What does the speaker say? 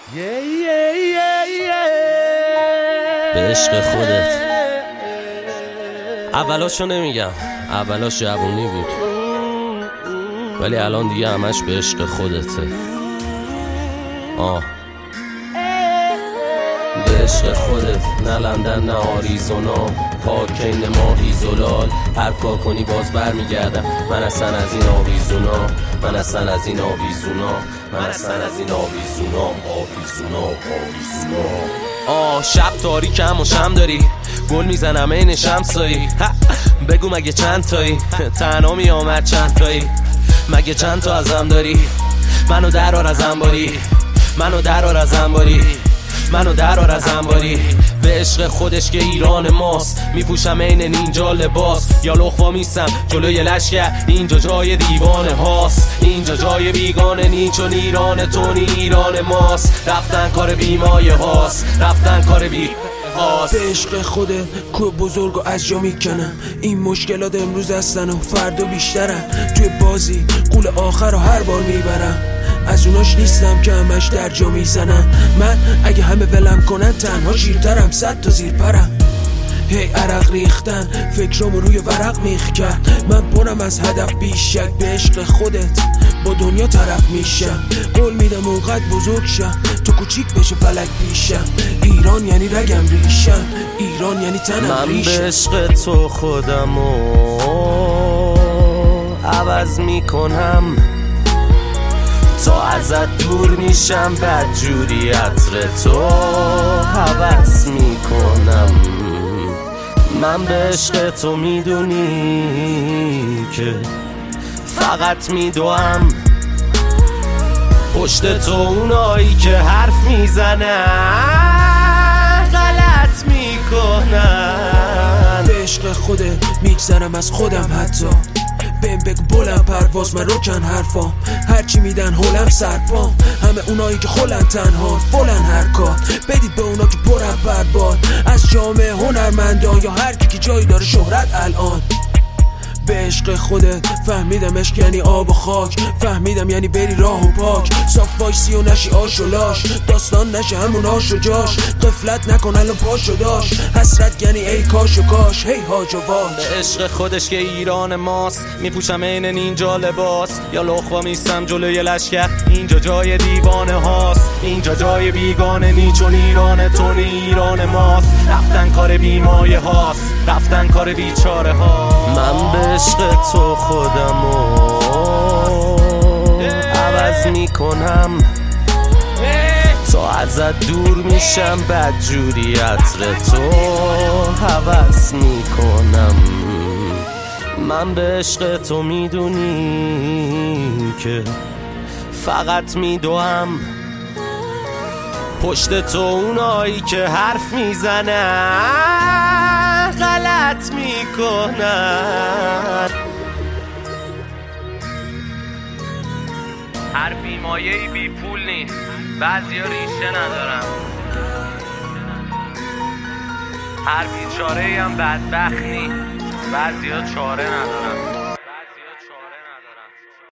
به عشق خودت. اولاشو نمیگم، اولاش جوونی بود، ولی الان دیگه همش به عشق خودته. به عشق خودت، نه لندن نه آریزونا، پاکین ماهی زلال. هر کار کنی باز بر میگردم. من اصلا از این آویزونا، من اصلا از این آویزونا، من اصلا از این آویزونا، آویزونا، آویزونا. شب تاریکم و شم داری، گل میزنم این شمسایی. بگو مگه چند تایی، تنها میامد چند تایی. مگه چند تا ازم داری، منو درار از انباری، منو درار از انباری، منو درار از انباری. به عشق خودش که ایران ماست، میپوشم این نینجا لباس. یا لخوا میستم جلوی لشکر، اینجا جای دیوانه هاست، اینجا جای بیگانه نی، چون ایران تو نی ایران ماست. رفتن کار بیمایه هاست، رفتن کار بی به عشق خودت کوه بزرگو از جا میکنم. این مشکلات امروز هستن و فردا بیشترن. توی بازی قول آخر رو هر بار میبرم. از اوناش نیستم که همش در جا میزنن. من اگه همه ولم کنن تنها شیرترم، 100 تا زیر پرم. هی عرق ریختن فکرامو روی ورق میخ کرد. من برم از هدف بیش شک. به عشق خودت با دنیا طرف میشم. قول میدم اونقدر بزرگ شم تو کوچیک بشه فلک پیشم. ایران یعنی رگم ریشم، ایران یعنی تنم ریشم. من به عشق تو خودمو عوض میکنم، تا ازت دور میشم، بدجوری عطر تو هوس میکنم. من به عشق تو میدونی که فقط میدوام پشت تو اونایی که حرف میزنن غلط میکنن. به عشق خودت میگذرم از خودم، حتی بهم بگو بلند پرواز من روکن حرفام. هرچی میدن هولم سرپام، همه اونایی که خولن تنها فولن هر کار. بدید به اونا که پرن برباد از جامعه هنرمندان، یا هر کی که جایی داره شهرت الان. به عشق خودت فهمیدم عشق یعنی آب و خاک، فهمیدم یعنی بری راه و پاک. صاف وایسی و نشی آش و لاش، داستان نشه همون آش و جاش. قفلت نکن الان پاش و داش، حسرت یعنی ای کاش و کاش، هی هاج و واج. به عشق خودش که ایران ماست، میپوشم این نینجا لباس. یا لخوا میستم جلوی لشکر، اینجا جای دیوانه هاست، اینجا جای بیگانه نی، چون ایران تو نی ایران ماست. رفتن کار بیمایه هاست، رفتن کار بیچاره ها. من به عشق تو خودمو عوض میکنم، تا ازت دور میشم، بدجوری عطر تو هوس میکنم. من به عشق تو میدونی که فقط میدوام پشت تو اونایی که حرف میزنن غلط میکنن. هر بیمایه‌ای بی پول نیست، بعضیا ریشه ندارن. هر بیچاره‌ای هم بدبخت نیست، بعضیا چاره ندارن.